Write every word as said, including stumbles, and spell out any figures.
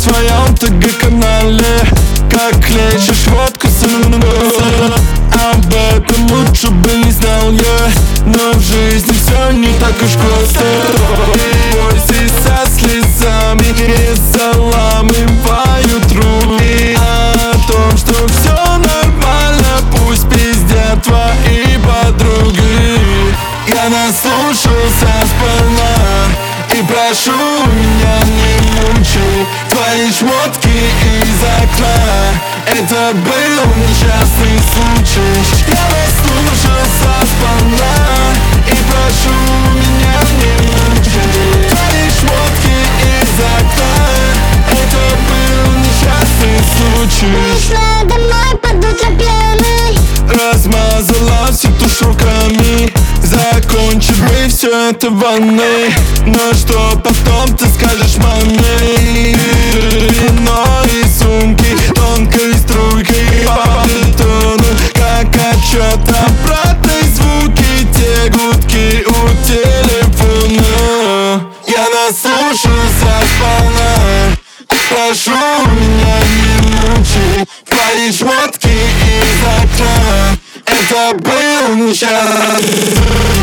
своем ТГ-канале, как лечишь водку с инфуса. Об этом лучше бы не знал я, но в жизни все не так уж просто. Бойся со слезами, не заламывают руки. О том, что все нормально, пусть пиздят твои подруги. Я наслушался сполна и прошу меня не мучай. Твои шмотки из окна — это был несчастный случай. Я наслушался сполна и прошу меня не мучай. Твои шмотки из окна — это был несчастный случай. Пришла домой под утро пьяной, размазала все тушь руками. Закончим мы все это в ванной, но что потом ты скажешь маме? Вино и сумки тонкой струйкой по бетону, как отчет обратной звуки, те гудки у телефона. Я наслушался сполна, прошу меня не мучай. Твои шмотки из окна — это был несчастный.